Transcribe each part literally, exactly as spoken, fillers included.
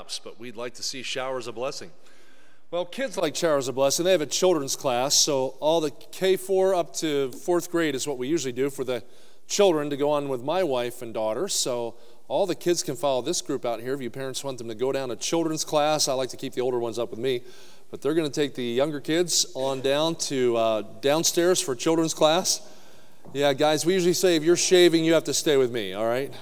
raindrops, but we'd like to see showers of blessing. Well, kids like showers of blessing. They have a children's class, so all the K four up to fourth grade is what we usually do for the children to go on with my wife and daughter. So all the kids can follow this group out here. If you parents want them to go down to children's class, I like to keep the older ones up with me. But they're going to take the younger kids on down to uh, downstairs for children's class. Yeah, guys, we usually say if you're shaving, you have to stay with me, all right?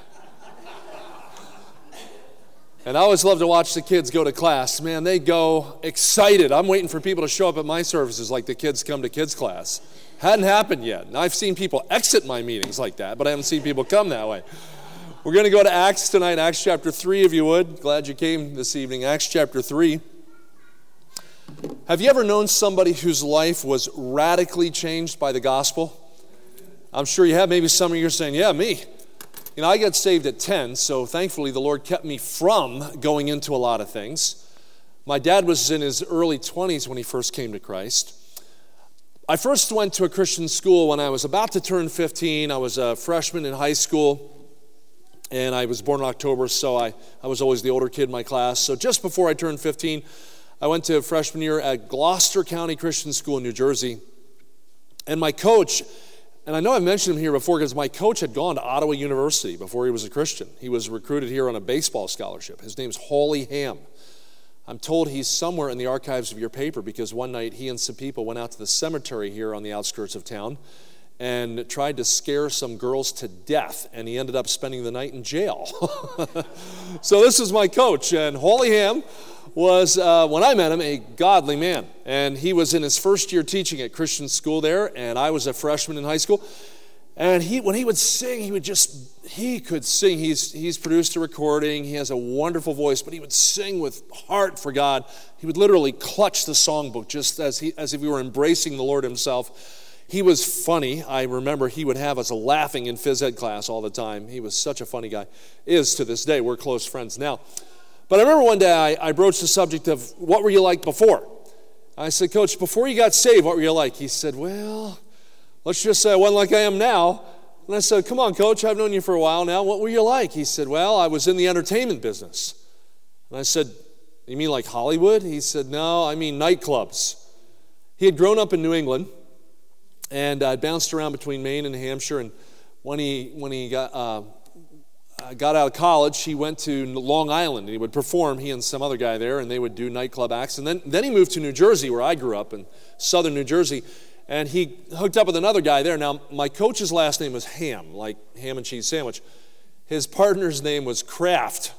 And I always love to watch the kids go to class. Man, they go excited. I'm waiting for people to show up at my services like the kids come to kids class. Hadn't happened yet. And I've seen people exit my meetings like that, but I haven't seen people come that way. We're going to go to Acts tonight, Acts chapter three, if you would. Glad you came this evening. Acts chapter three. Have you ever known somebody whose life was radically changed by the gospel? I'm sure you have. Maybe some of you are saying, yeah, me. You know, I got saved at ten, so thankfully the Lord kept me from going into a lot of things. My dad was in his early twenties when he first came to Christ. I first went to a Christian school when I was about to turn fifteen. I was a freshman in high school, and I was born in October, so I, I was always the older kid in my class. So just before I turned fifteen, I went to freshman year at Gloucester County Christian School in New Jersey. And my coach, and I know I've mentioned him here before because my coach had gone to Ottawa University before he was a Christian. He was recruited here on a baseball scholarship. His name's Hawley Ham. I'm told he's somewhere in the archives of your paper because one night he and some people went out to the cemetery here on the outskirts of town and tried to scare some girls to death, and he ended up spending the night in jail. So this is my coach, and Hawley Ham was, uh, when I met him, a godly man. And he was in his first year teaching at Christian school there, and I was a freshman in high school. And he, when he would sing, he would just, he could sing. He's, he's produced a recording. He has a wonderful voice, but he would sing with heart for God. He would literally clutch the songbook just as, he, as if he were embracing the Lord himself. He was funny. I remember he would have us laughing in phys ed class all the time. He was such a funny guy. Is to this day. We're close friends now. But I remember one day I, I broached the subject of what were you like before? I said, Coach, before you got saved, what were you like? He said, well, let's just say I wasn't like I am now. And I said, come on, Coach, I've known you for a while now. What were you like? He said, well, I was in the entertainment business. And I said, you mean like Hollywood? He said, no, I mean nightclubs. He had grown up in New England, and I uh, bounced around between Maine and Hampshire. And when he when he got uh, got out of college, he went to Long Island, and he would perform, he and some other guy there, and they would do nightclub acts. And then, then he moved to New Jersey, where I grew up, in southern New Jersey, and he hooked up with another guy there. Now, my coach's last name was Ham, like ham and cheese sandwich. His partner's name was Kraft.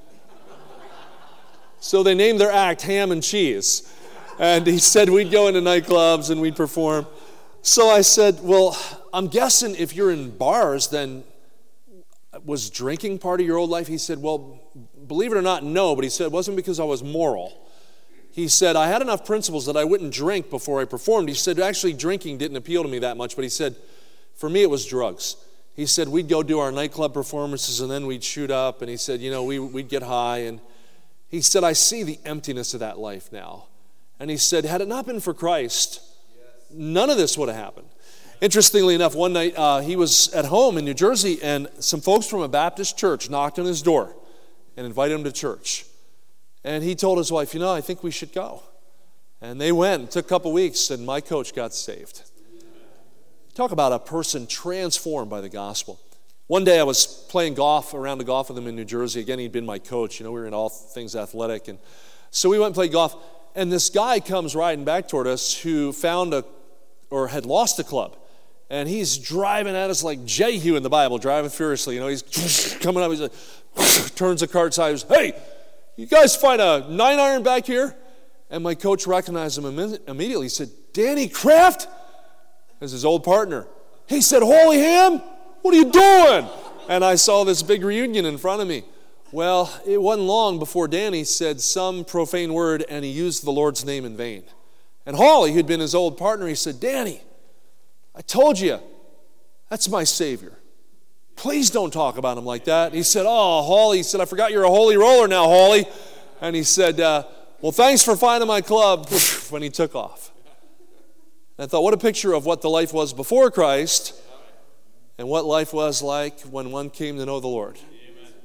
So they named their act Ham and Cheese. And he said we'd go into nightclubs and we'd perform. So I said, well, I'm guessing if you're in bars, then was drinking part of your old life? He said, well, believe it or not, no. But he said it wasn't because I was moral. He said, I had enough principles that I wouldn't drink before I performed. He said, actually, drinking didn't appeal to me that much. But he said, for me, it was drugs. He said, we'd go do our nightclub performances, and then we'd shoot up. And he said, you know, we, we'd get high. And he said, I see the emptiness of that life now. And he said, had it not been for Christ, none of this would have happened. Interestingly enough, one night uh, he was at home in New Jersey, and some folks from a Baptist church knocked on his door and invited him to church. And he told his wife, you know, I think we should go. And they went. It took a couple weeks, and my coach got saved. Talk about a person transformed by the gospel. One day I was playing golf, around the golf with him in New Jersey. Again, he'd been my coach. You know, we were in all things athletic. And so we went and played golf. And this guy comes riding back toward us who found a, or had lost a club. And he's driving at us like Jehu in the Bible, driving furiously. You know, he's coming up, he's like, turns the cart side, hey, you guys find a nine iron back here? And my coach recognized him immediately. He said, Danny Kraft? That's his old partner. He said, Hawley Ham, what are you doing? And I saw this big reunion in front of me. Well, it wasn't long before Danny said some profane word, and he used the Lord's name in vain. And Hawley, who'd been his old partner, he said, Danny, I told you, that's my Savior. Please don't talk about him like that. He said, oh, Hawley, he said, I forgot you're a holy roller now, Hawley. And he said, uh, well, thanks for finding my club, when he took off. And I thought, what a picture of what the life was before Christ and what life was like when one came to know the Lord.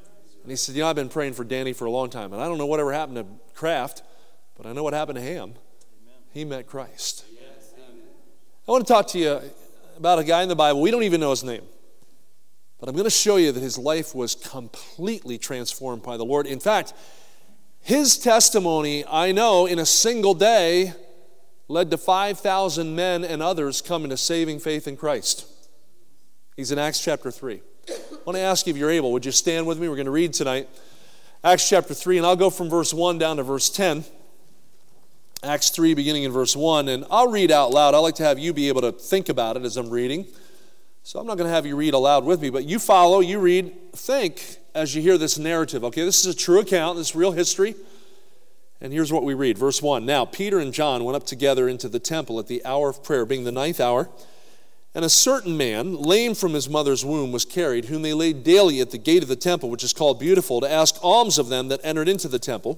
And he said, you know, I've been praying for Danny for a long time, and I don't know whatever happened to Kraft, but I know what happened to Ham. He met Christ. I want to talk to you about a guy in the Bible. We don't even know his name. But I'm going to show you that his life was completely transformed by the Lord. In fact, his testimony, I know, in a single day led to five thousand men and others coming to saving faith in Christ. He's in Acts chapter three. I want to ask you if you're able, would you stand with me? We're going to read tonight Acts chapter three, and I'll go from verse one down to verse ten. Acts three, beginning in verse one, and I'll read out loud. I like to have you be able to think about it as I'm reading. So I'm not going to have you read aloud with me, but you follow, you read, think as you hear this narrative. Okay, this is a true account, this is real history. And here's what we read. Verse one, now Peter and John went up together into the temple at the hour of prayer, being the ninth hour. And a certain man, lame from his mother's womb, was carried, whom they laid daily at the gate of the temple, which is called Beautiful, to ask alms of them that entered into the temple,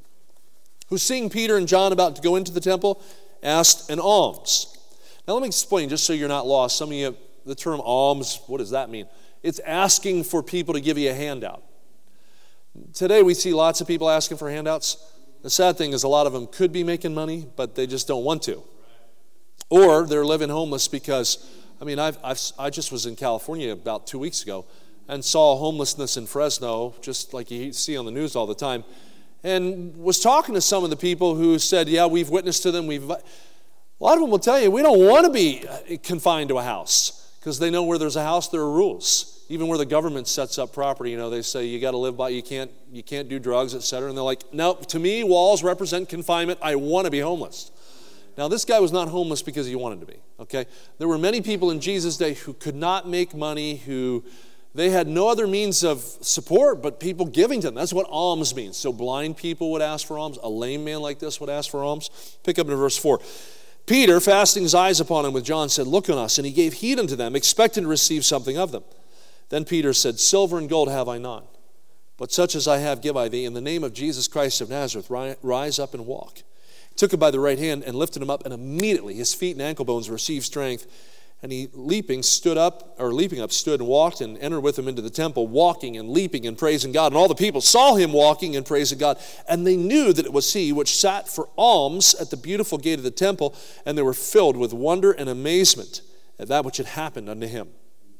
who, seeing Peter and John about to go into the temple, asked an alms. Now let me explain, just so you're not lost. Some of you, the term alms, what does that mean? It's asking for people to give you a handout. Today we see lots of people asking for handouts. The sad thing is a lot of them could be making money, but they just don't want to. Or they're living homeless because, I mean, I've, I've, I just was in California about two weeks ago and saw homelessness in Fresno, just like you see on the news all the time, and was talking to some of the people who said, yeah, we've witnessed to them. We've. A lot of them will tell you, we don't want to be confined to a house because they know where there's a house, there are rules. Even where the government sets up property, you know, they say you got to live by, you can't, you can't do drugs, et cetera. And they're like, no, to me, walls represent confinement. I want to be homeless. Now, this guy was not homeless because he wanted to be, okay? There were many people in Jesus' day who could not make money, who they had no other means of support but people giving to them. That's what alms means. So blind people would ask for alms. A lame man like this would ask for alms. Pick up in verse four. Peter, fastening his eyes upon him with John, said, look on us. And he gave heed unto them, expecting to receive something of them. Then Peter said, silver and gold have I none, but such as I have give I thee. In the name of Jesus Christ of Nazareth, rise up and walk. He took him by the right hand and lifted him up, and immediately his feet and ankle bones received strength. And he leaping stood up, or leaping up stood and walked and entered with him into the temple, walking and leaping and praising God. And all the people saw him walking and praising God, and they knew that it was he which sat for alms at the beautiful gate of the temple, and they were filled with wonder and amazement at that which had happened unto him.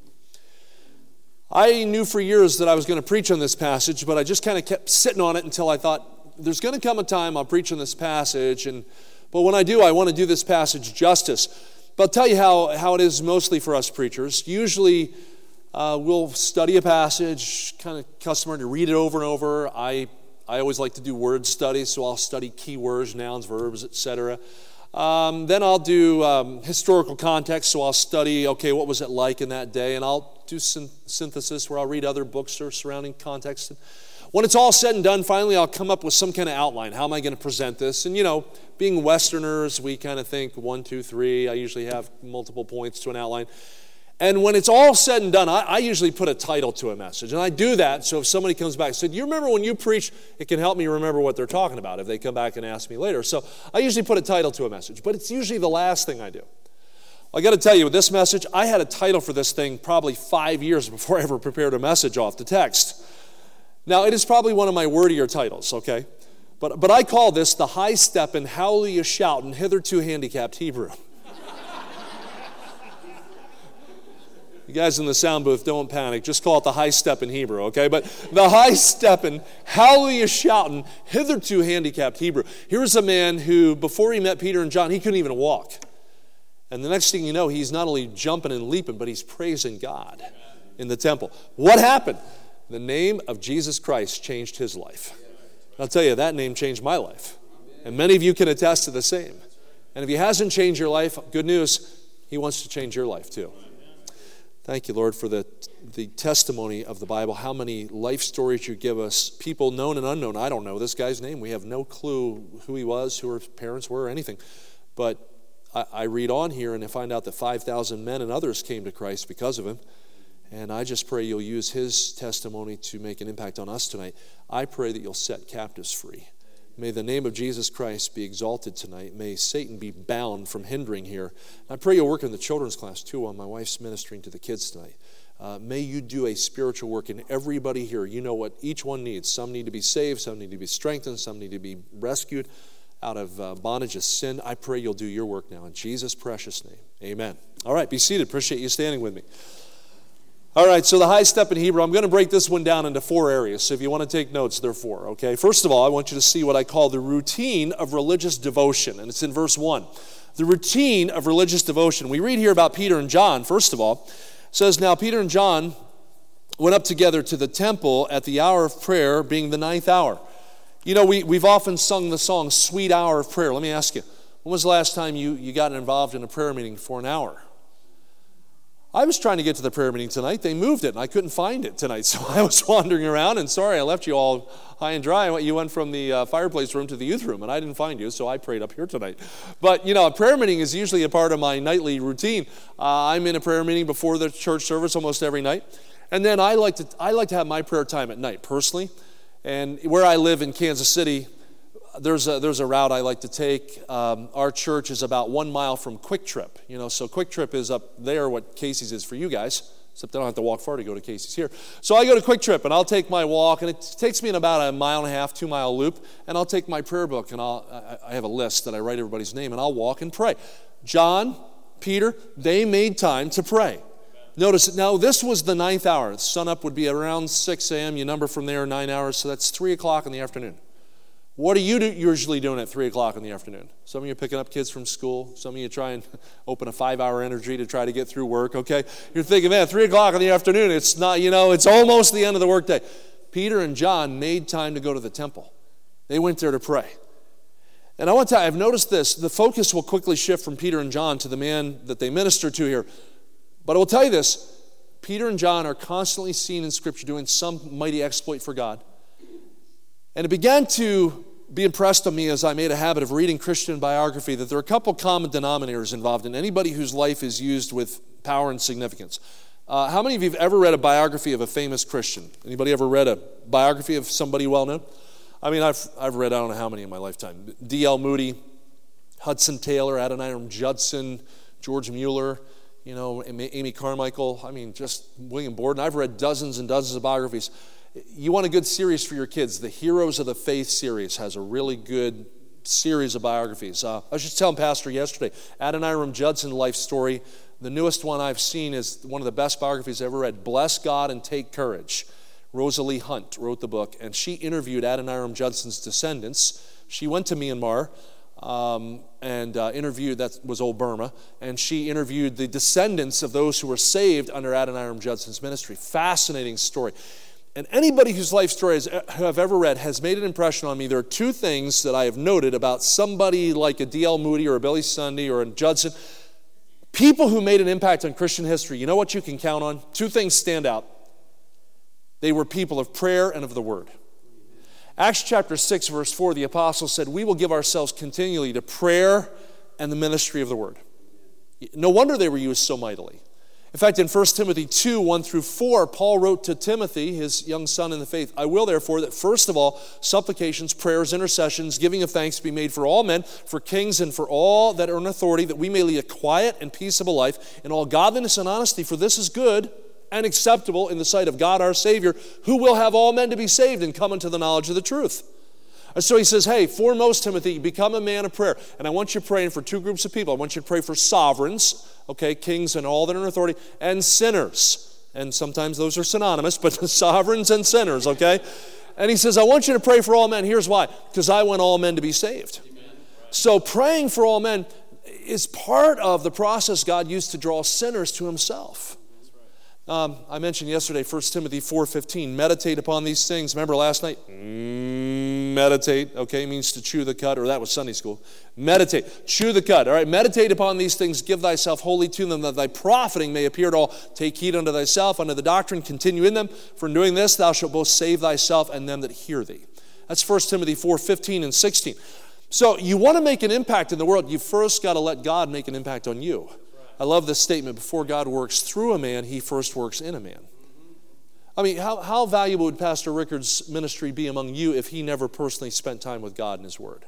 I knew for years that I was going to preach on this passage, but I just kind of kept sitting on it until I thought, there's going to come a time I'll preach on this passage, and but when I do, I want to do this passage justice. But I'll tell you how, how it is mostly for us preachers. Usually uh, we'll study a passage, kind of customary to read it over and over. I, I always like to do word studies, so I'll study key words, nouns, verbs, et cetera. Um, then I'll do um, historical context, so I'll study, okay, what was it like in that day? And I'll do syn- synthesis where I'll read other books or surrounding context. When it's all said and done, finally I'll come up with some kind of outline. How am I going to present this? And you know, being Westerners, we kind of think one, two, three. I usually have multiple points to an outline. And when it's all said and done, I, I usually put a title to a message. And I do that so if somebody comes back and said, do you remember when you preached? It can help me remember what they're talking about if they come back and ask me later. So I usually put a title to a message, but it's usually the last thing I do. I got to tell you, with this message, I had a title for this thing probably five years before I ever prepared a message off the text. Now, it is probably one of my wordier titles, okay? But but I call this the high-steppin', hallelujah shoutin', hitherto handicapped Hebrew. You guys in the sound booth, don't panic. Just call it the high-steppin' Hebrew, okay? But the high-steppin', hallelujah shoutin', hitherto handicapped Hebrew. Here's a man who, before he met Peter and John, he couldn't even walk. And the next thing you know, he's not only jumping and leaping, but he's praising God in the temple. What happened? The name of Jesus Christ changed his life. I'll tell you, that name changed my life. And many of you can attest to the same. And if he hasn't changed your life, good news, he wants to change your life too. Thank you, Lord, for the, the testimony of the Bible, how many life stories you give us, people known and unknown. I don't know this guy's name. We have no clue who he was, who his parents were, or anything. But I, I read on here and I find out that five thousand men and others came to Christ because of him. And I just pray you'll use his testimony to make an impact on us tonight. I pray that you'll set captives free. May the name of Jesus Christ be exalted tonight. May Satan be bound from hindering here. I pray you'll work in the children's class too while my wife's ministering to the kids tonight. Uh, may you do a spiritual work in everybody here. You know what each one needs. Some need to be saved, some need to be strengthened, some need to be rescued out of uh, bondage of sin. I pray you'll do your work now in Jesus' precious name. Amen. All right, be seated. Appreciate you standing with me. All right, so the high step in Hebrew, I'm going to break this one down into four areas. So if you want to take notes, there are four, okay? First of all, I want you to see what I call the routine of religious devotion, and it's in verse one. The routine of religious devotion. We read here about Peter and John, first of all. It says, now Peter and John went up together to the temple at the hour of prayer, being the ninth hour. You know, we, we've often sung the song, Sweet Hour of Prayer. Let me ask you, when was the last time you, you got involved in a prayer meeting for an hour? I was trying to get to the prayer meeting tonight. They moved it, and I couldn't find it tonight. So I was wandering around, and sorry, I left you all high and dry. You went from the uh, fireplace room to the youth room, and I didn't find you, so I prayed up here tonight. But, you know, a prayer meeting is usually a part of my nightly routine. Uh, I'm in a prayer meeting before the church service almost every night. And then I like to I like to have my prayer time at night, personally. And where I live in Kansas City, There's a, there's a route I like to take. Um, our church is about one mile from Quick Trip. You know, so Quick Trip is up there, what Casey's is for you guys, except I don't have to walk far to go to Casey's here. So I go to Quick Trip, and I'll take my walk, and it takes me in about a mile and a half, two-mile loop, and I'll take my prayer book, and I'll, I, I have a list that I write everybody's name, and I'll walk and pray. John, Peter, they made time to pray. Notice, now this was the ninth hour. Sun up would be around six a.m. You number from there, nine hours, so that's three o'clock in the afternoon. What are you do, usually doing at three o'clock in the afternoon? Some of you are picking up kids from school. Some of you try and open a five-hour energy to try to get through work, okay? You're thinking, man, three o'clock in the afternoon, it's not, you know, it's almost the end of the workday. Peter and John made time to go to the temple. They went there to pray. And I want to tell you, I've noticed this. The focus will quickly shift from Peter and John to the man that they minister to here. But I will tell you this. Peter and John are constantly seen in Scripture doing some mighty exploit for God. And it began to be impressed on me as I made a habit of reading Christian biography that there are a couple common denominators involved in anybody whose life is used with power and significance. Uh, how many of you have ever read a biography of a famous Christian? Anybody ever read a biography of somebody well known? I mean, I've I've read I don't know how many in my lifetime. D L Moody, Hudson Taylor, Adoniram Judson, George Mueller, you know, Amy Carmichael. I mean, just William Borden. I've read dozens and dozens of biographies. You want a good series for your kids. The Heroes of the Faith series has a really good series of biographies. Uh, I was just telling Pastor yesterday, Adoniram Judson life story. The newest one I've seen is one of the best biographies I've ever read, Bless God and Take Courage. Rosalie Hunt wrote the book, and she interviewed Adoniram Judson's descendants. She went to Myanmar um, and uh, interviewed, that was old Burma, and she interviewed the descendants of those who were saved under Adoniram Judson's ministry. Fascinating story. And anybody whose life story has, I've ever read has made an impression on me. There are two things that I have noted about somebody like a D L Moody or a Billy Sunday or a Judson. People who made an impact on Christian history, you know what you can count on? Two things stand out. They were people of prayer and of the Word. Acts chapter six, verse four, the apostle said, we will give ourselves continually to prayer and the ministry of the Word. No wonder they were used so mightily. In fact, in First Timothy two, one through four, Paul wrote to Timothy, his young son in the faith, I will therefore that first of all, supplications, prayers, intercessions, giving of thanks be made for all men, for kings and for all that are in authority, that we may lead a quiet and peaceable life in all godliness and honesty, for this is good and acceptable in the sight of God our Savior, who will have all men to be saved and come unto the knowledge of the truth. And so he says, hey, foremost, Timothy, become a man of prayer. And I want you praying for two groups of people. I want you to pray for sovereigns, okay, kings and all that are in authority, and sinners. And sometimes those are synonymous, but sovereigns and sinners, okay? And he says, I want you to pray for all men. Here's why. Because I want all men to be saved. Amen. So praying for all men is part of the process God used to draw sinners to himself. Um, I mentioned yesterday, First Timothy four fifteen, meditate upon these things. Remember last night? Mm, meditate, okay, means to chew the cud, or that was Sunday school. Meditate, chew the cud, all right? Meditate upon these things, give thyself wholly to them, that thy profiting may appear to all. Take heed unto thyself, unto the doctrine, continue in them. For in doing this, thou shalt both save thyself and them that hear thee. That's First Timothy four fifteen and sixteen. So you want to make an impact in the world, you first got to let God make an impact on you. I love this statement, before God works through a man, he first works in a man. I mean, how, how valuable would Pastor Rickard's ministry be among you if he never personally spent time with God and his Word?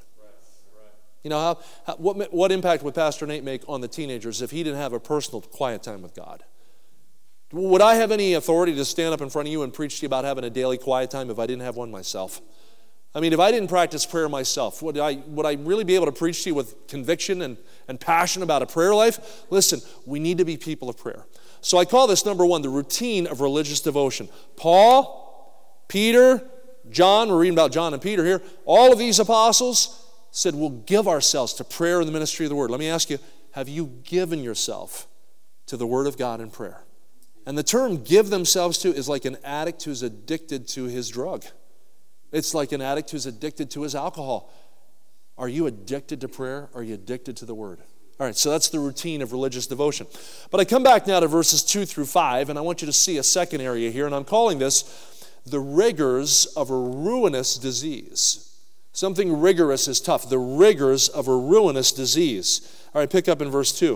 You know, how, how, what, what impact would Pastor Nate make on the teenagers if he didn't have a personal quiet time with God? Would I have any authority to stand up in front of you and preach to you about having a daily quiet time if I didn't have one myself? I mean, if I didn't practice prayer myself, would I, would I really be able to preach to you with conviction and, and passion about a prayer life? Listen, we need to be people of prayer. So I call this, number one, the routine of religious devotion. Paul, Peter, John, we're reading about John and Peter here, all of these apostles said, we'll give ourselves to prayer and the ministry of the Word. Let me ask you, have you given yourself to the Word of God in prayer? And the term give themselves to is like an addict who's addicted to his drug. It's like an addict who's addicted to his alcohol. Are you addicted to prayer? Are you addicted to the Word? All right, so that's the routine of religious devotion. But I come back now to verses two through five, and I want you to see a second area here, and I'm calling this the rigors of a ruinous disease. Something rigorous is tough. The rigors of a ruinous disease. All right, pick up in verse two.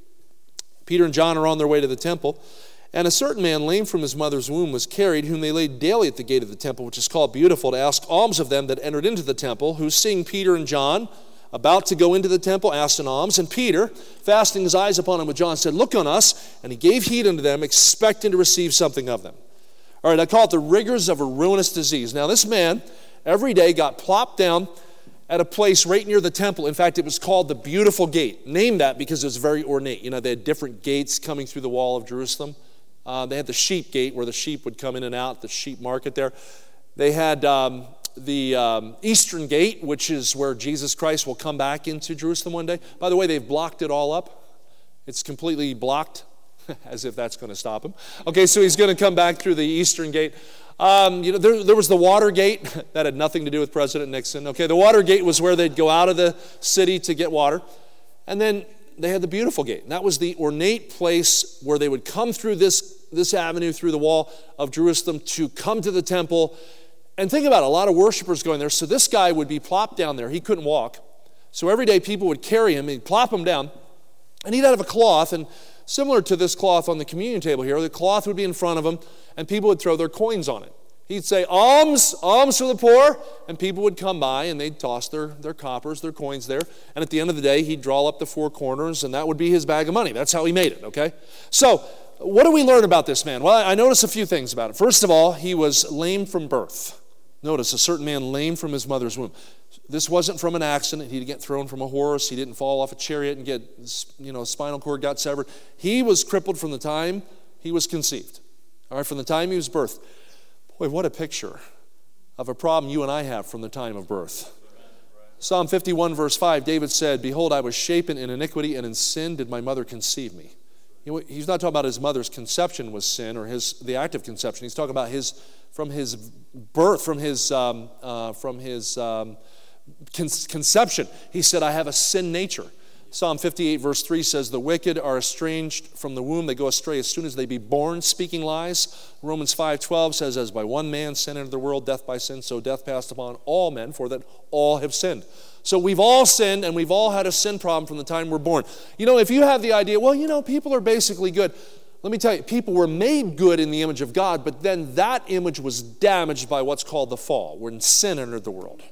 Peter and John are on their way to the temple, and a certain man lame from his mother's womb was carried, whom they laid daily at the gate of the temple, which is called Beautiful, to ask alms of them that entered into the temple, who, seeing Peter and John about to go into the temple, asked an alms. And Peter, fastening his eyes upon him with John, said, look on us. And he gave heed unto them, expecting to receive something of them. All right, I call it the rigors of a ruinous disease. Now, this man every day got plopped down at a place right near the temple. In fact, it was called the Beautiful Gate. Named that because it was very ornate. You know, they had different gates coming through the wall of Jerusalem. Uh, they had the sheep gate where the sheep would come in and out, the sheep market there. They had um, the um, Eastern Gate, which is where Jesus Christ will come back into Jerusalem one day. By the way, they've blocked it all up. It's completely blocked, as if that's going to stop him. Okay, so he's going to come back through the Eastern Gate. Um, you know, there, there was the Water Gate. That had nothing to do with President Nixon. Okay, the Water Gate was where they'd go out of the city to get water. And then they had the Beautiful Gate. And that was the ornate place where they would come through this, this avenue, through the wall of Jerusalem to come to the temple. And think about it, a lot of worshipers going there. So this guy would be plopped down there. He couldn't walk. So every day people would carry him and plop him down. And he'd have a cloth. And similar to this cloth on the communion table here, the cloth would be in front of him and people would throw their coins on it. He'd say, alms, alms for the poor, and people would come by and they'd toss their, their coppers, their coins there, and at the end of the day, he'd draw up the four corners, and that would be his bag of money. That's how he made it, okay? So, what do we learn about this man? Well, I notice a few things about it. First of all, he was lame from birth. Notice, a certain man lame from his mother's womb. This wasn't from an accident. He didn't get thrown from a horse. He didn't fall off a chariot and get, you know, spinal cord got severed. He was crippled from the time he was conceived. All right, from the time he was birthed. Boy, what a picture of a problem you and I have from the time of birth. Psalm fifty-one, verse five, David said, behold, I was shapen in iniquity, and in sin did my mother conceive me. You know, he's not talking about his mother's conception was sin, or his the act of conception. He's talking about his from his birth, from his um, uh, from his um, con- conception. He said, I have a sin nature. Psalm fifty-eight, verse three says, the wicked are estranged from the womb. They go astray as soon as they be born, speaking lies. Romans five twelve says, as by one man sin entered the world, death by sin, so death passed upon all men, for that all have sinned. So we've all sinned, and we've all had a sin problem from the time we're born. You know, if you have the idea, well, you know, people are basically good. Let me tell you, people were made good in the image of God, but then that image was damaged by what's called the fall, when sin entered the world.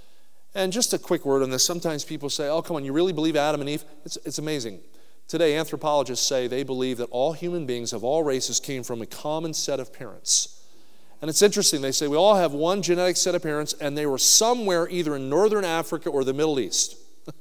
And just a quick word on this. Sometimes people say, oh, come on, you really believe Adam and Eve? It's, it's amazing. Today, anthropologists say they believe that all human beings of all races came from a common set of parents. And it's interesting. They say we all have one genetic set of parents, and they were somewhere either in northern Africa or the Middle East.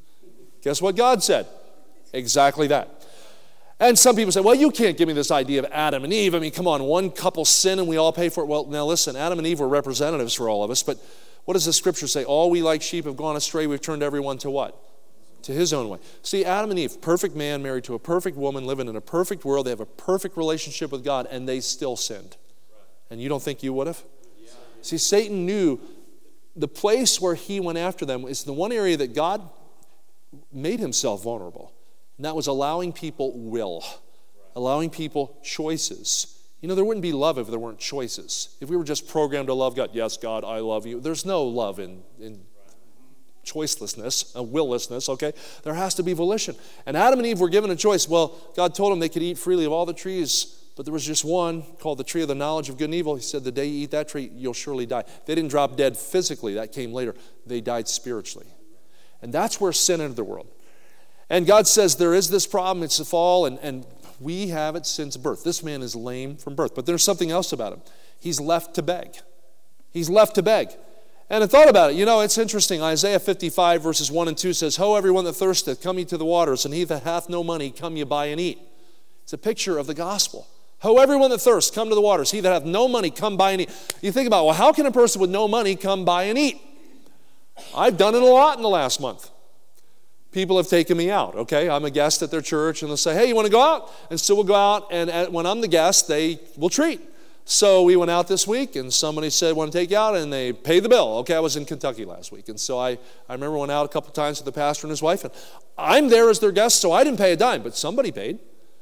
Guess what God said? Exactly that. And some people say, well, you can't give me this idea of Adam and Eve. I mean, come on, one couple sin and we all pay for it. Well, now listen, Adam and Eve were representatives for all of us, but what does the scripture say? All we like sheep have gone astray. We've turned everyone to what? To his own way. See, Adam and Eve, perfect man married to a perfect woman, living in a perfect world. They have a perfect relationship with God, and they still sinned. And you don't think you would have? Yeah. See, Satan knew the place where he went after them is the one area that God made himself vulnerable. And that was allowing people will, allowing people choices. You know, there wouldn't be love if there weren't choices. If we were just programmed to love God, yes, God, I love you. There's no love in, in choicelessness, uh, willlessness, okay? There has to be volition. And Adam and Eve were given a choice. Well, God told them they could eat freely of all the trees, but there was just one called the tree of the knowledge of good and evil. He said, the day you eat that tree, you'll surely die. They didn't drop dead physically. That came later. They died spiritually. And that's where sin entered the world. And God says there is this problem. It's the fall, and, and We have it since birth. This man is lame from birth. But there's something else about him. He's left to beg. He's left to beg. And I thought about it. You know, it's interesting. Isaiah fifty-five verses one and two says, Ho, everyone that thirsteth, come ye to the waters, and he that hath no money, come ye buy and eat. It's a picture of the gospel. Ho, everyone that thirsts, come to the waters. He that hath no money, come buy and eat. You think about, well, how can a person with no money come buy and eat? I've done it a lot in the last month. People have taken me out, okay? I'm a guest at their church, and they'll say, hey, you want to go out? And so we'll go out, and at, when I'm the guest, they will treat. So we went out this week, and somebody said, want to take you out, and they paid the bill. Okay, I was in Kentucky last week, and so I, I remember went out a couple times with the pastor and his wife, and I'm there as their guest, so I didn't pay a dime, but somebody paid.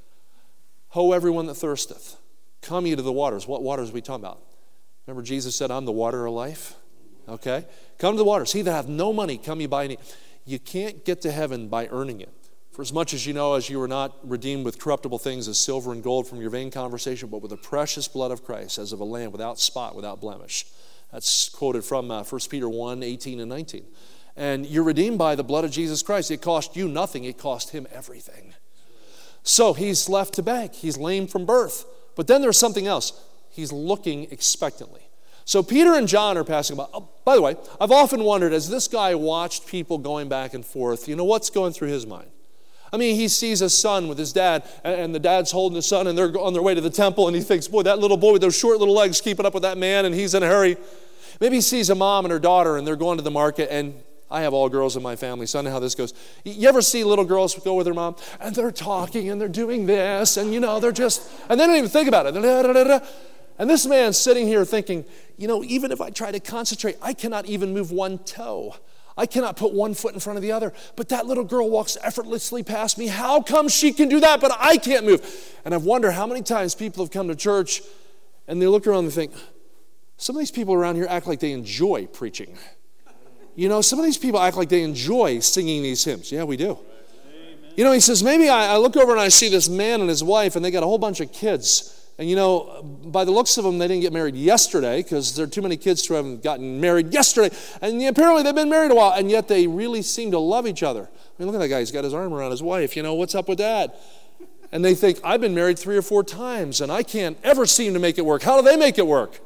Ho, everyone that thirsteth, come ye to the waters. What waters are we talking about? Remember Jesus said, I'm the water of life? Okay? Come to the waters. He that hath no money, come ye buy and eat. You can't get to heaven by earning it. For as much as you know, as you were not redeemed with corruptible things as silver and gold from your vain conversation, but with the precious blood of Christ, as of a lamb without spot, without blemish. That's quoted from uh, First Peter one, eighteen and nineteen. And you're redeemed by the blood of Jesus Christ. It cost you nothing. It cost him everything. So he's left to beg. He's lame from birth. But then there's something else. He's looking expectantly. So Peter and John are passing by. Oh, by the way, I've often wondered, as this guy watched people going back and forth, you know, what's going through his mind? I mean, he sees a son with his dad, and the dad's holding his son, and they're on their way to the temple, and he thinks, boy, that little boy with those short little legs keeping up with that man, and he's in a hurry. Maybe he sees a mom and her daughter, and they're going to the market, and I have all girls in my family, so I know how this goes. You ever see little girls go with their mom, and they're talking, and they're doing this, and, you know, they're just, and they don't even think about it. Da, da, da, da. And this man's sitting here thinking, you know, even if I try to concentrate, I cannot even move one toe. I cannot put one foot in front of the other. But that little girl walks effortlessly past me. How come she can do that, but I can't move? And I've wondered how many times people have come to church and they look around and think, some of these people around here act like they enjoy preaching. You know, some of these people act like they enjoy singing these hymns. Yeah, we do. Amen. You know, he says, maybe I, I look over and I see this man and his wife, and they got a whole bunch of kids. And you know, by the looks of them, they didn't get married yesterday because there are too many kids to have gotten married yesterday. And apparently they've been married a while, and yet they really seem to love each other. I mean, look at that guy. He's got his arm around his wife. You know, what's up with that? And they think, I've been married three or four times, and I can't ever seem to make it work. How do they make it work?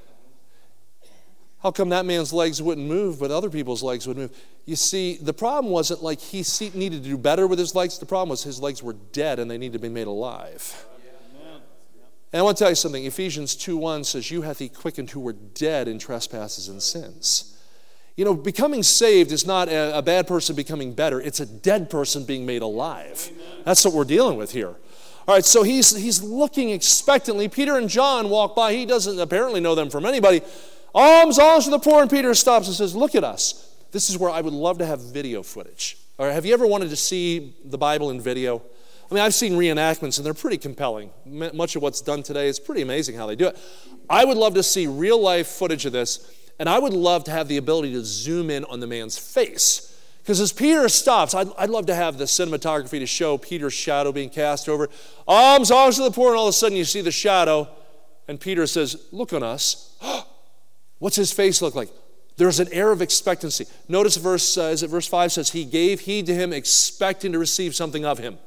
How come that man's legs wouldn't move, but other people's legs would move? You see, the problem wasn't like he needed to do better with his legs. The problem was his legs were dead, and they needed to be made alive. And I want to tell you something. Ephesians two one says, you hath he quickened who were dead in trespasses and sins. You know, becoming saved is not a, a bad person becoming better. It's a dead person being made alive. Amen. That's what we're dealing with here. All right, so he's, he's looking expectantly. Peter and John walk by. He doesn't apparently know them from anybody. Alms, alms to the poor. And Peter stops and says, look at us. This is where I would love to have video footage. All right, have you ever wanted to see the Bible in video? I mean, I've seen reenactments, and they're pretty compelling. Much of what's done today is pretty amazing how they do it. I would love to see real-life footage of this, and I would love to have the ability to zoom in on the man's face. Because as Peter stops, I'd, I'd love to have the cinematography to show Peter's shadow being cast over. Alms, alms to the poor, and all of a sudden you see the shadow, and Peter says, look on us. What's his face look like? There's an air of expectancy. Notice verse, uh, is it verse five says, he gave heed to him, expecting to receive something of him.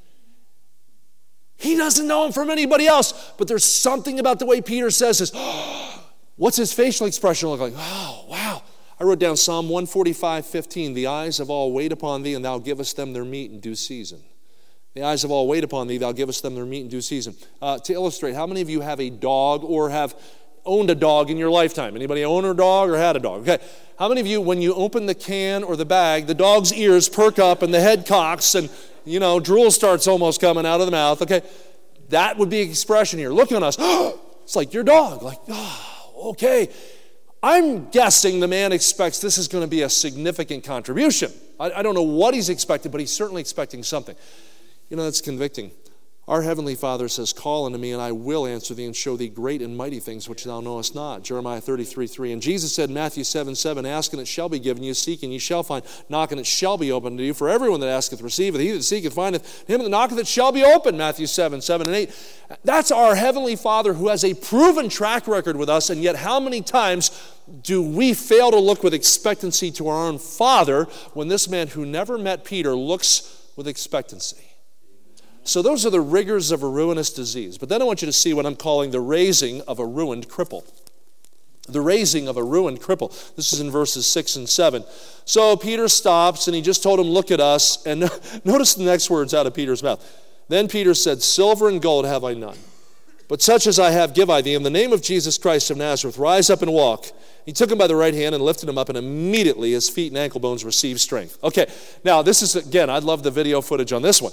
He doesn't know him from anybody else, but there's something about the way Peter says this. Oh, what's his facial expression look like? Oh, wow. I wrote down Psalm one forty-five, fifteen. The eyes of all wait upon thee, and thou givest them their meat in due season. The eyes of all wait upon thee, thou givest them their meat in due season. Uh, to illustrate, how many of you have a dog or have owned a dog in your lifetime? Anybody own a dog or had a dog? Okay. How many of you, when you open the can or the bag, the dog's ears perk up and the head cocks and, you know, drool starts almost coming out of the mouth? Okay. That would be an expression here. Look on us. It's like your dog. Like, oh, okay. I'm guessing the man expects this is going to be a significant contribution. I, I don't know what he's expecting, but he's certainly expecting something. You know, that's convicting. Our Heavenly Father says, call unto me, and I will answer thee and show thee great and mighty things which thou knowest not. Jeremiah thirty-three, three. And Jesus said in Matthew seven, seven, ask and it shall be given you, seek and ye shall find, knock and it shall be opened to you. For everyone that asketh receiveth, he that seeketh findeth, him that knocketh it shall be opened. Matthew seven, seven and eight. That's our Heavenly Father who has a proven track record with us, and yet how many times do we fail to look with expectancy to our own Father when this man who never met Peter looks with expectancy? So those are the rigors of a ruinous disease. But then I want you to see what I'm calling the raising of a ruined cripple. The raising of a ruined cripple. This is in verses six and seven. So Peter stops and he just told him, look at us. And notice the next words out of Peter's mouth. Then Peter said, silver and gold have I none, but such as I have give I thee. In the name of Jesus Christ of Nazareth, rise up and walk. He took him by the right hand and lifted him up, and immediately his feet and ankle bones received strength. Okay, now this is, again, I'd love the video footage on this one.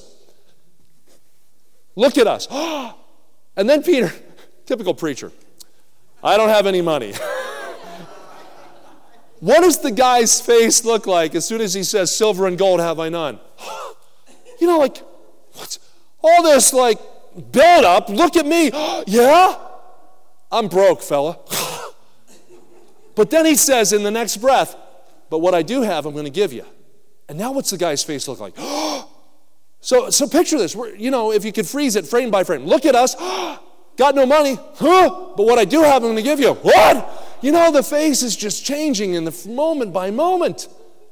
Look at us. And then Peter, typical preacher, I don't have any money. What does the guy's face look like as soon as he says, silver and gold have I none? You know, like, what's all this, like, build up? Look at me. Yeah? I'm broke, fella. But then he says in the next breath, but what I do have, I'm going to give you. And now what's the guy's face look like? So, so picture this. We're, you know, if you could freeze it frame by frame. Look at us. Got no money. Huh? But what I do have, I'm going to give you. What? You know, the face is just changing in the moment by moment.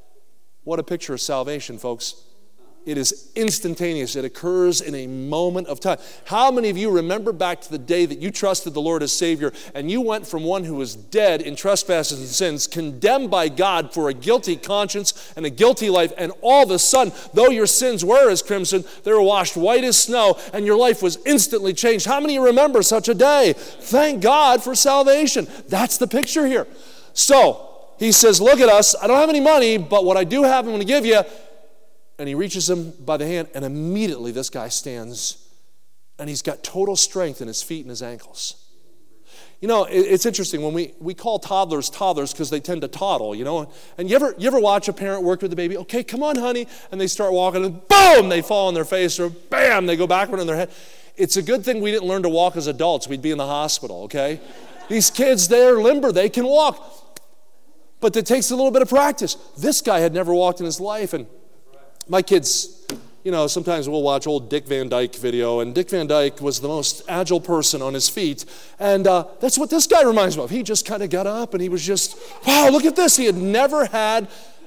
What a picture of salvation, folks. It is instantaneous. It occurs in a moment of time. How many of you remember back to the day that you trusted the Lord as Savior and you went from one who was dead in trespasses and sins, condemned by God for a guilty conscience and a guilty life, and all of a sudden, though your sins were as crimson, they were washed white as snow, and your life was instantly changed? How many remember such a day? Thank God for salvation. That's the picture here. So, he says, look at us. I don't have any money, but what I do have, I'm going to give you. And he reaches him by the hand, and immediately this guy stands, and he's got total strength in his feet and his ankles. You know, it's interesting when we, we call toddlers toddlers because they tend to toddle, you know. And you ever you ever watch a parent work with the baby? Okay, come on, honey. And they start walking, and boom, they fall on their face, or bam, they go backward on their head. It's a good thing we didn't learn to walk as adults. We'd be in the hospital, okay? These kids, they're limber. They can walk. But it takes a little bit of practice. This guy had never walked in his life, and my kids, you know, sometimes we'll watch old Dick Van Dyke video, and Dick Van Dyke was the most agile person on his feet, and uh, that's what this guy reminds me of. He just kind of got up, and he was just, wow, look at this. He had never had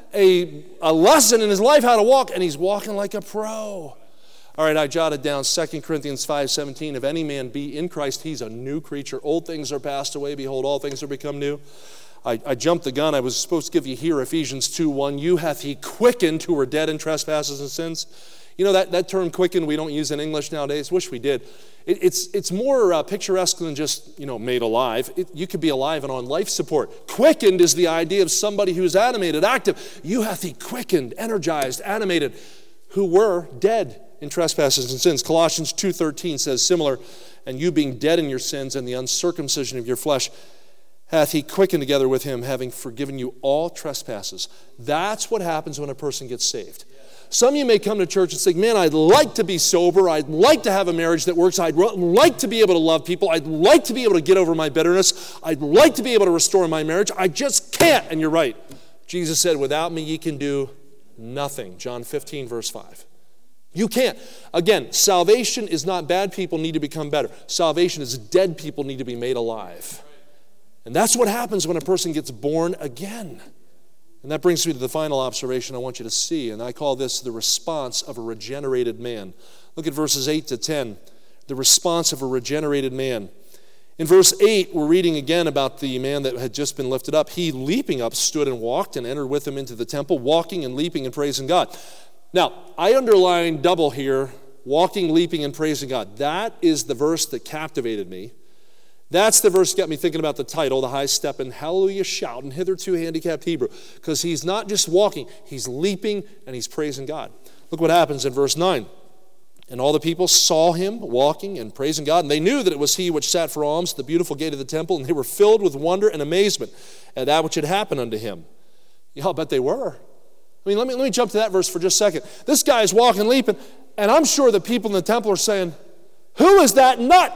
a, a lesson in his life how to walk, and he's walking like a pro. All right, I jotted down Second Corinthians five seventeen. If any man be in Christ, he's a new creature. Old things are passed away. Behold, all things are become new. I, I jumped the gun. I was supposed to give you here Ephesians two one. You hath he quickened who were dead in trespasses and sins. You know, that, that term quickened we don't use in English nowadays. Wish we did. It, it's, it's more uh, picturesque than just, you know, made alive. It, you could be alive and on life support. Quickened is the idea of somebody who's animated, active. You hath he quickened, energized, animated, who were dead in trespasses and sins. Colossians two thirteen says similar, and you being dead in your sins and the uncircumcision of your flesh, hath he quickened together with him, having forgiven you all trespasses. That's what happens when a person gets saved. Some of you may come to church and say, man, I'd like to be sober. I'd like to have a marriage that works. I'd like to be able to love people. I'd like to be able to get over my bitterness. I'd like to be able to restore my marriage. I just can't. And you're right. Jesus said, without me, ye can do nothing. John fifteen, verse five. You can't. Again, salvation is not bad people need to become better. Salvation is dead people need to be made alive. And that's what happens when a person gets born again. And that brings me to the final observation I want you to see, and I call this the response of a regenerated man. Look at verses eight to ten, the response of a regenerated man. In verse eight, we're reading again about the man that had just been lifted up. He, leaping up, stood and walked and entered with him into the temple, walking and leaping and praising God. Now, I underline double here, walking, leaping, and praising God. That is the verse that captivated me. That's the verse that got me thinking about the title, the high step and hallelujah shout and hitherto handicapped Hebrew. Because he's not just walking, he's leaping and he's praising God. Look what happens in verse nine. And all the people saw him walking and praising God, and they knew that it was he which sat for alms at the beautiful gate of the temple, and they were filled with wonder and amazement at that which had happened unto him. Yeah, I'll bet they were. I mean, let me, let me jump to that verse for just a second. This guy is walking, leaping, and I'm sure the people in the temple are saying, who is that nut?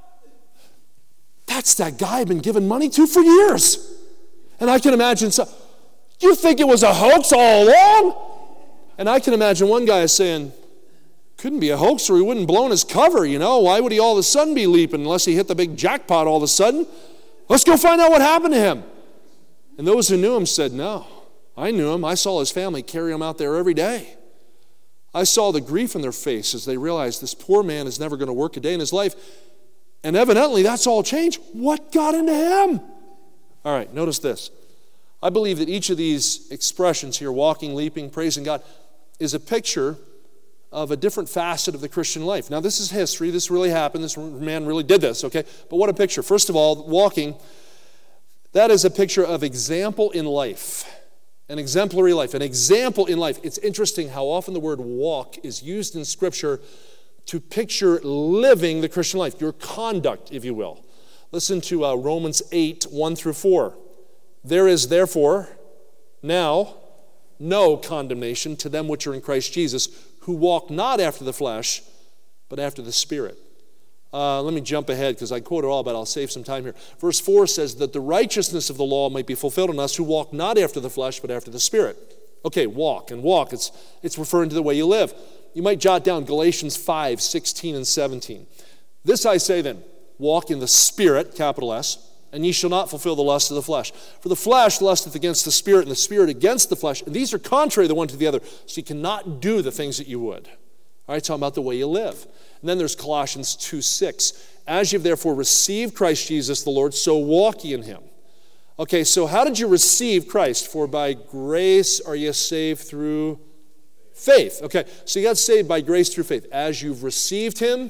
That's that guy I've been giving money to for years. And I can imagine, so, you think it was a hoax all along? And I can imagine one guy saying, couldn't be a hoax or he wouldn't blown his cover, you know. Why would he all of a sudden be leaping unless he hit the big jackpot all of a sudden? Let's go find out what happened to him. And those who knew him said, no, I knew him. I saw his family carry him out there every day. I saw the grief in their face as they realized this poor man is never going to work a day in his life. And evidently, that's all changed. What got into him? All right, notice this. I believe that each of these expressions here, walking, leaping, praising God, is a picture of a different facet of the Christian life. Now, this is history. This really happened. This man really did this, okay? But what a picture. First of all, walking, that is a picture of example in life, an exemplary life, an example in life. It's interesting how often the word walk is used in Scripture to picture living the Christian life, your conduct, if you will. Listen to uh, Romans eight, one through four. There is therefore now no condemnation to them which are in Christ Jesus, who walk not after the flesh, but after the Spirit. Uh, let me jump ahead because I quote it all, but I'll save some time here. Verse four says that the righteousness of the law might be fulfilled in us who walk not after the flesh, but after the Spirit. Okay, walk and walk. It's, it's referring to the way you live. You might jot down Galatians five, sixteen and seventeen. This I say then, walk in the Spirit, capital S, and ye shall not fulfill the lust of the flesh. For the flesh lusteth against the Spirit, and the Spirit against the flesh. And these are contrary the one to the other, so you cannot do the things that you would. All right, talking about the way you live. And then there's Colossians two, six. As ye have therefore received Christ Jesus the Lord, so walk ye in him. Okay, so how did you receive Christ? For by grace are ye saved through faith. Okay, so you got saved by grace through faith. As you've received him,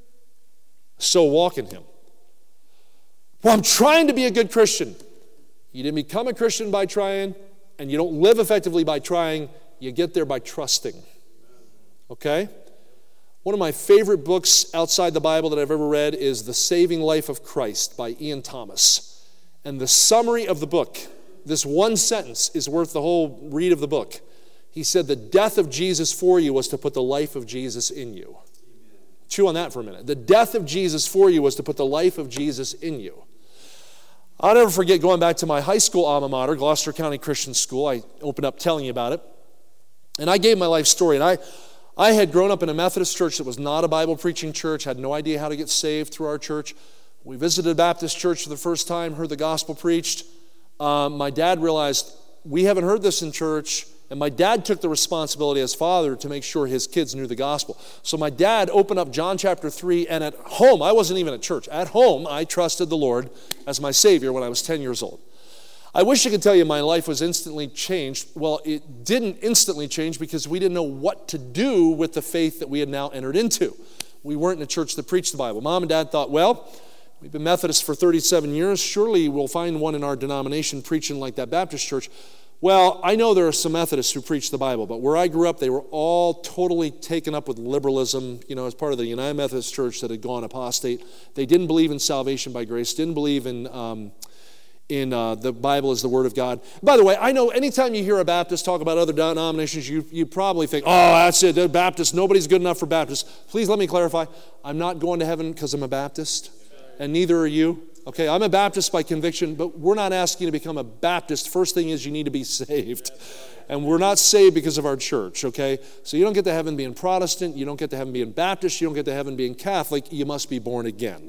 so walk in him. Well, I'm trying to be a good Christian. You didn't become a Christian by trying, and you don't live effectively by trying. You get there by trusting. Okay? One of my favorite books outside the Bible that I've ever read is The Saving Life of Christ by Ian Thomas. And the summary of the book, this one sentence is worth the whole read of the book. He said, the death of Jesus for you was to put the life of Jesus in you. Amen. Chew on that for a minute. The death of Jesus for you was to put the life of Jesus in you. I'll never forget going back to my high school alma mater, Gloucester County Christian School. I opened up telling you about it. And I gave my life story. And I, I had grown up in a Methodist church that was not a Bible-preaching church, had no idea how to get saved through our church. We visited a Baptist church for the first time, heard the gospel preached. Um, my dad realized, we haven't heard this in church. And my dad took the responsibility as father to make sure his kids knew the gospel. So my dad opened up John chapter three, and at home, I wasn't even at church. At home, I trusted the Lord as my Savior when I was ten years old. I wish I could tell you my life was instantly changed. Well, it didn't instantly change because we didn't know what to do with the faith that we had now entered into. We weren't in a church that preached the Bible. Mom and Dad thought, well, we've been Methodists for thirty-seven years. Surely we'll find one in our denomination preaching like that Baptist church. Well, I know there are some Methodists who preach the Bible, but where I grew up, they were all totally taken up with liberalism, you know, as part of the United Methodist Church that had gone apostate. They didn't believe in salvation by grace, didn't believe in um, in uh, the Bible as the Word of God. By the way, I know anytime you hear a Baptist talk about other denominations, you, you probably think, oh, that's it, they're Baptists, nobody's good enough for Baptists. Please let me clarify, I'm not going to heaven because I'm a Baptist, and neither are you. Okay, I'm a Baptist by conviction, but we're not asking you to become a Baptist. First thing is you need to be saved. And we're not saved because of our church, okay? So you don't get to heaven being Protestant. You don't get to heaven being Baptist. You don't get to heaven being Catholic. You must be born again.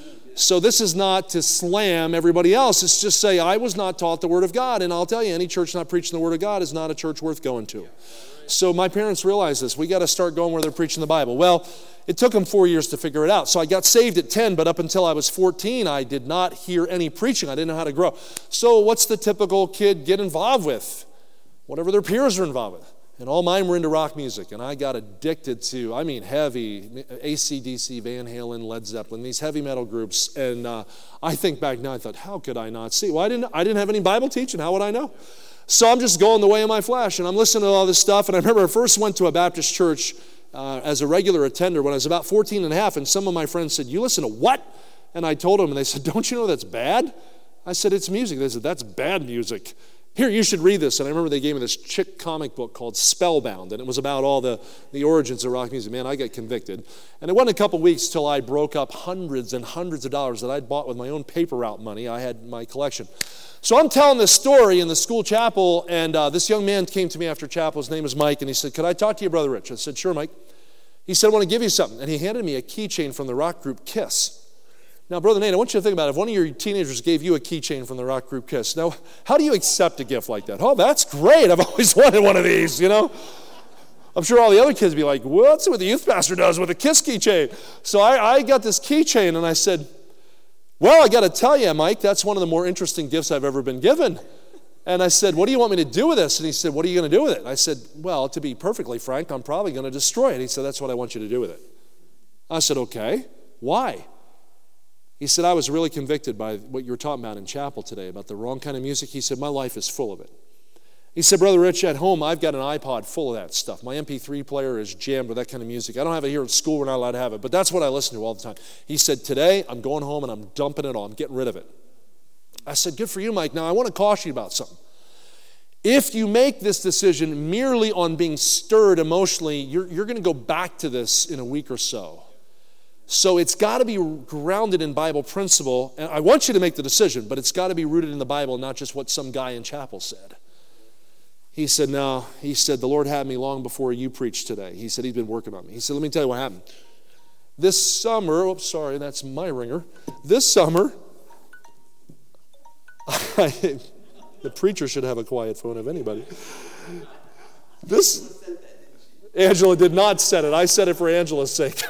So this is not to slam everybody else. It's just say, I was not taught the Word of God. And I'll tell you, any church not preaching the Word of God is not a church worth going to. So my parents realized this. We got to start going where they're preaching the Bible. Well, it took them four years to figure it out. So I got saved at ten, but up until I was fourteen, I did not hear any preaching. I didn't know how to grow. So what's the typical kid get involved with? Whatever their peers are involved with. And all mine were into rock music. And I got addicted to, I mean, heavy, A C D C, Van Halen, Led Zeppelin, these heavy metal groups. And uh, I think back now, I thought, how could I not see? Well, I didn't, I didn't have any Bible teaching. How would I know? So I'm just going the way of my flesh. And I'm listening to all this stuff. And I remember I first went to a Baptist church Uh, as a regular attender when I was about fourteen and a half, and some of my friends said, you listen to what? And I told them, and they said, don't you know that's bad? I said, it's music. They said, that's bad music. Here, you should read this. And I remember they gave me this chick comic book called Spellbound, and it was about all the, the origins of rock music. Man, I got convicted. And it wasn't a couple weeks till I broke up hundreds and hundreds of dollars that I'd bought with my own paper route money. I had my collection. So I'm telling this story in the school chapel, and uh, this young man came to me after chapel. His name is Mike, and he said, could I talk to you, Brother Rich? I said, sure, Mike. He said, I want to give you something. And he handed me a keychain from the rock group Kiss. Now, Brother Nate, I want you to think about it. If one of your teenagers gave you a keychain from the rock group Kiss, now, how do you accept a gift like that? Oh, that's great. I've always wanted one of these, you know. I'm sure all the other kids would be like, what's what the youth pastor does with a KISS keychain? So I, I got this keychain, and I said, well, I got to tell you, Mike, that's one of the more interesting gifts I've ever been given. And I said, what do you want me to do with this? And he said, what are you going to do with it? And I said, well, to be perfectly frank, I'm probably going to destroy it. He said, that's what I want you to do with it. I said, okay, why? He said, I was really convicted by what you were talking about in chapel today, about the wrong kind of music. He said, my life is full of it. He said, Brother Rich, at home, I've got an iPod full of that stuff. My M P three player is jammed with that kind of music. I don't have it here at school. We're not allowed to have it. But that's what I listen to all the time. He said, today, I'm going home and I'm dumping it all. I'm getting rid of it. I said, good for you, Mike. Now, I want to caution you about something. If you make this decision merely on being stirred emotionally, you're, you're going to go back to this in a week or so. So it's got to be grounded in Bible principle. And I want you to make the decision, but it's got to be rooted in the Bible, not just what some guy in chapel said. He said, no. He said, the Lord had me long before you preached today. He said, he's been working on me. He said, let me tell you what happened. This summer, oops, sorry, that's my ringer. This summer, I, the preacher should have a quiet phone if anybody. This, Angela did not set it. I said it for Angela's sake.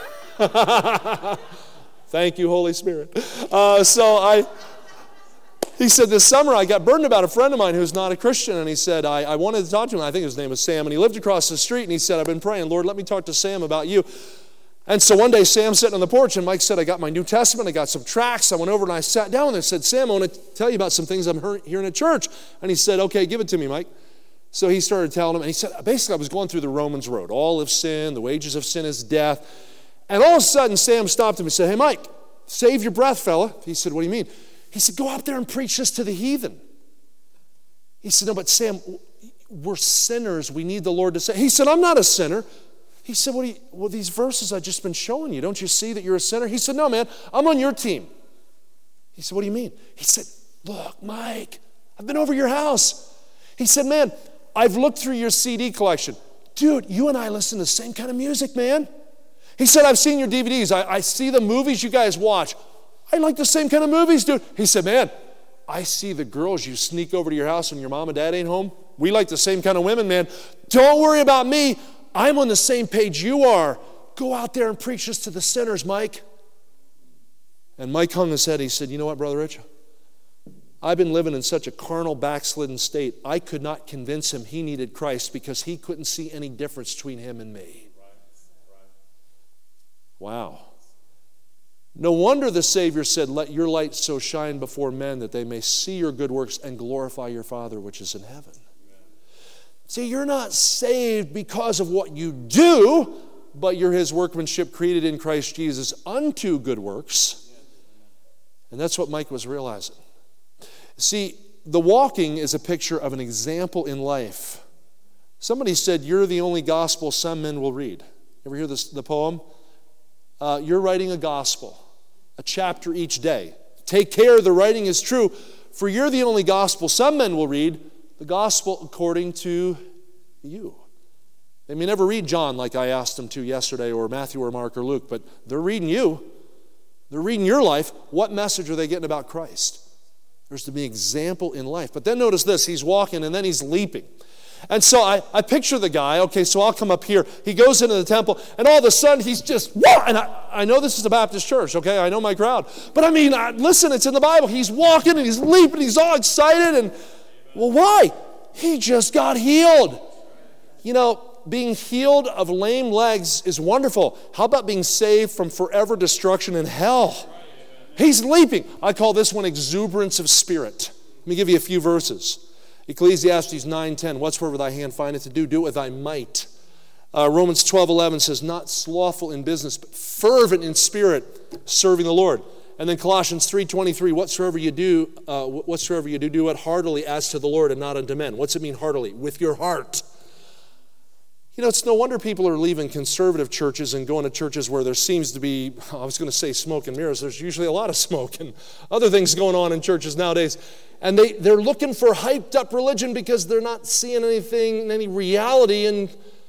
Thank you, Holy Spirit. Uh, so I... He said, this summer I got burdened about a friend of mine who's not a Christian, and he said, I, I wanted to talk to him. I think his name was Sam, and he lived across the street, and he said, I've been praying, Lord, let me talk to Sam about you. And so one day, Sam's sitting on the porch, and Mike said, I got my New Testament, I got some tracts. I went over and I sat down and said, Sam, I want to tell you about some things I'm hearing at church. And he said, okay, give it to me, Mike. So he started telling him, and he said, basically, I was going through the Romans road. All of sin, the wages of sin is death. And all of a sudden, Sam stopped him and said, hey, Mike, save your breath, fella. He said, what do you mean? He said, go out there and preach this to the heathen. He said, no, but Sam, we're sinners. We need the Lord to say. He said, I'm not a sinner. He said, well, you, well, these verses I've just been showing you, don't you see that you're a sinner? He said, no, man, I'm on your team. He said, what do you mean? He said, look, Mike, I've been over your house. He said, man, I've looked through your C D collection. Dude, you and I listen to the same kind of music, man. He said, I've seen your D V Ds. I, I see the movies you guys watch. I like the same kind of movies, dude. He said, man, I see the girls you sneak over to your house when your mom and dad ain't home. We like the same kind of women, man. Don't worry about me. I'm on the same page you are. Go out there and preach this to the sinners, Mike. And Mike hung his head. He said, you know what, Brother Rich? I've been living in such a carnal, backslidden state. I could not convince him he needed Christ because he couldn't see any difference between him and me. Wow. No wonder the Savior said, let your light so shine before men that they may see your good works and glorify your Father which is in heaven. Amen. See, you're not saved because of what you do, but you're his workmanship created in Christ Jesus unto good works. And that's what Mike was realizing. See, the walking is a picture of an example in life. Somebody said, you're the only gospel some men will read. Ever hear this, the poem? Uh, you're writing a gospel, a chapter each day. Take care, the writing is true, for you're the only gospel some men will read, the gospel according to you. They may never read John like I asked them to yesterday, or Matthew or Mark or Luke, but they're reading you. They're reading your life. What message are they getting about Christ? There's to be an example in life. But then notice this, he's walking and then he's leaping. And so I, I picture the guy, okay, so I'll come up here. He goes into the temple, and all of a sudden he's just, whoa! And I, I know this is a Baptist church, okay? I know my crowd. But I mean, I, listen, it's in the Bible. He's walking, and he's leaping, he's all excited. And, well, why? He just got healed. You know, being healed of lame legs is wonderful. How about being saved from forever destruction in hell? He's leaping. I call this one exuberance of spirit. Let me give you a few verses. Ecclesiastes nine ten, whatsoever thy hand findeth to do, do it with thy might. Uh, Romans twelve eleven says, not slothful in business, but fervent in spirit, serving the Lord. And then Colossians three twenty-three, whatsoever you do, uh, whatsoever you do, do it heartily as to the Lord and not unto men. What's it mean heartily? With your heart. You know, it's no wonder people are leaving conservative churches and going to churches where there seems to be, I was going to say smoke and mirrors. There's usually a lot of smoke and other things going on in churches nowadays. And they, they're looking for hyped up religion because they're not seeing anything, any reality in,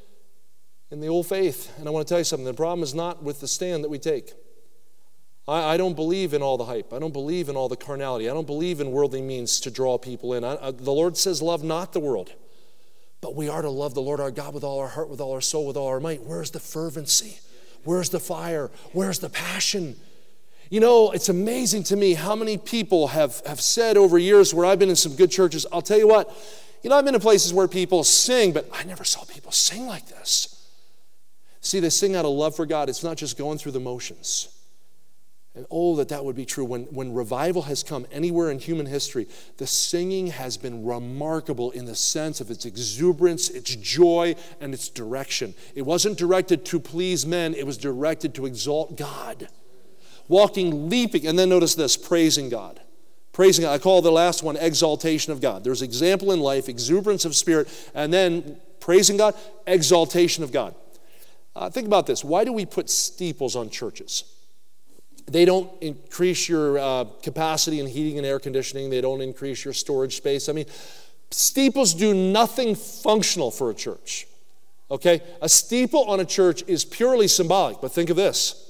in the old faith. And I want to tell you something. The problem is not with the stand that we take. I, I don't believe in all the hype. I don't believe in all the carnality. I don't believe in worldly means to draw people in. I, I, the Lord says, love not the world. But we are to love the Lord our God with all our heart, with all our soul, with all our might. Where's the fervency? Where's the fire? Where's the passion? You know, it's amazing to me how many people have, have said over years where I've been in some good churches, I'll tell you what, you know, I've been in places where people sing, but I never saw people sing like this. See, they sing out of love for God. It's not just going through the motions. And oh, that that would be true. When, when revival has come anywhere in human history, the singing has been remarkable in the sense of its exuberance, its joy, and its direction. It wasn't directed to please men. It was directed to exalt God. Walking, leaping, and then notice this, praising God. Praising God. I call the last one exaltation of God. There's example in life, exuberance of spirit, and then praising God, exaltation of God. Uh, think about this. Why do we put steeples on churches? They don't increase your uh, capacity in heating and air conditioning. They don't increase your storage space. I mean, steeples do nothing functional for a church. Okay? A steeple on a church is purely symbolic, but think of this.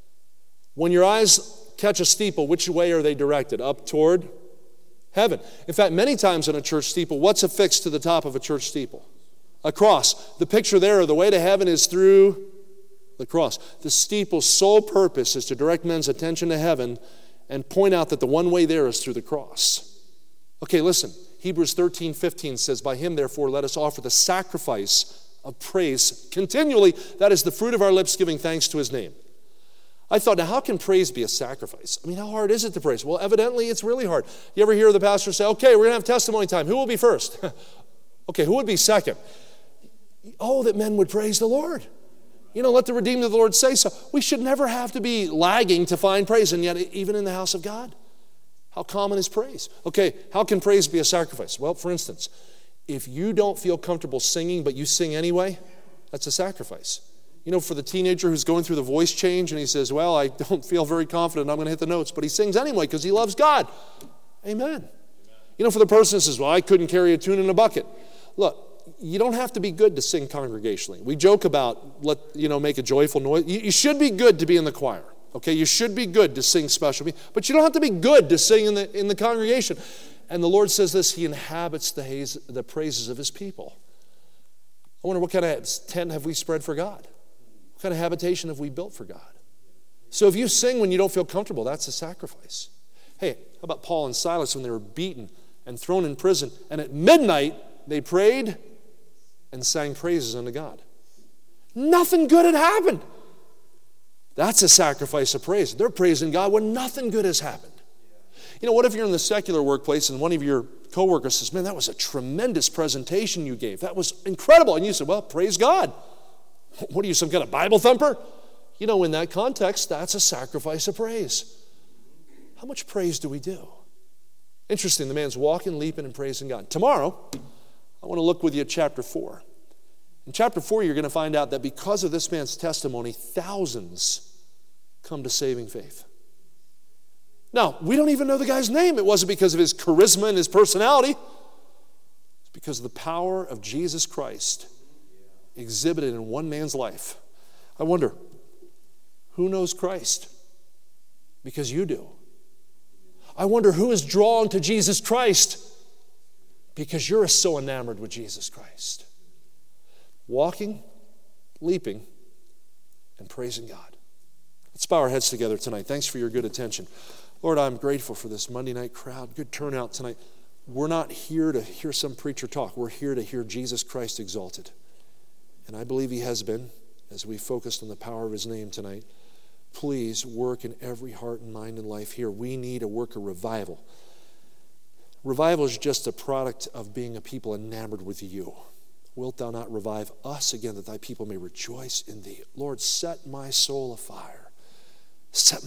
When your eyes catch a steeple, which way are they directed? Up toward heaven. In fact, many times in a church steeple, what's affixed to the top of a church steeple? A cross. The picture there of the way to heaven is through the cross. The steeple's sole purpose is to direct men's attention to heaven and point out that the one way there is through the cross. Okay, listen. Hebrews thirteen fifteen says, by him, therefore, let us offer the sacrifice of praise continually. That is the fruit of our lips giving thanks to his name. I thought, now how can praise be a sacrifice? I mean, how hard is it to praise? Well, evidently it's really hard. You ever hear the pastor say, okay, we're going to have testimony time. Who will be first? Okay, who would be second? Oh, that men would praise the Lord. You know, let the redeemed of the Lord say so. We should never have to be lagging to find praise, and yet even in the house of God, how common is praise? Okay, how can praise be a sacrifice? Well, for instance, if you don't feel comfortable singing, but you sing anyway, that's a sacrifice. You know, for the teenager who's going through the voice change, and he says, well, I don't feel very confident, I'm going to hit the notes, but he sings anyway because he loves God. Amen. Amen. You know, for the person who says, well, I couldn't carry a tune in a bucket. Look, you don't have to be good to sing congregationally. We joke about, let you know, make a joyful noise. You, you should be good to be in the choir, okay? You should be good to sing special, but you don't have to be good to sing in the in the congregation. And the Lord says this, he inhabits the, haze, the praises of his people. I wonder what kind of tent have we spread for God? What kind of habitation have we built for God? So if you sing when you don't feel comfortable, that's a sacrifice. Hey, how about Paul and Silas when they were beaten and thrown in prison, and at midnight they prayed and sang praises unto God. Nothing good had happened. That's a sacrifice of praise. They're praising God when nothing good has happened. You know, what if you're in the secular workplace and one of your coworkers says, man, that was a tremendous presentation you gave. That was incredible. And you said, well, praise God. What are you, some kind of Bible thumper? You know, in that context, that's a sacrifice of praise. How much praise do we do? Interesting, the man's walking, leaping, and praising God. Tomorrow, I want to look with you at chapter four. In chapter four, you're going to find out that because of this man's testimony, thousands come to saving faith. Now, we don't even know the guy's name. It wasn't because of his charisma and his personality. It's because of the power of Jesus Christ exhibited in one man's life. I wonder, who knows Christ? Because you do. I wonder who is drawn to Jesus Christ because you're so enamored with Jesus Christ. Walking, leaping, and praising God. Let's bow our heads together tonight. Thanks for your good attention. Lord, I'm grateful for this Monday night crowd. Good turnout tonight. We're not here to hear some preacher talk. We're here to hear Jesus Christ exalted. And I believe he has been as we focused on the power of his name tonight. Please work in every heart and mind and life here. We need a work of revival. Revival is just a product of being a people enamored with you. Wilt thou not revive us again that thy people may rejoice in thee? Lord, set my soul afire. Set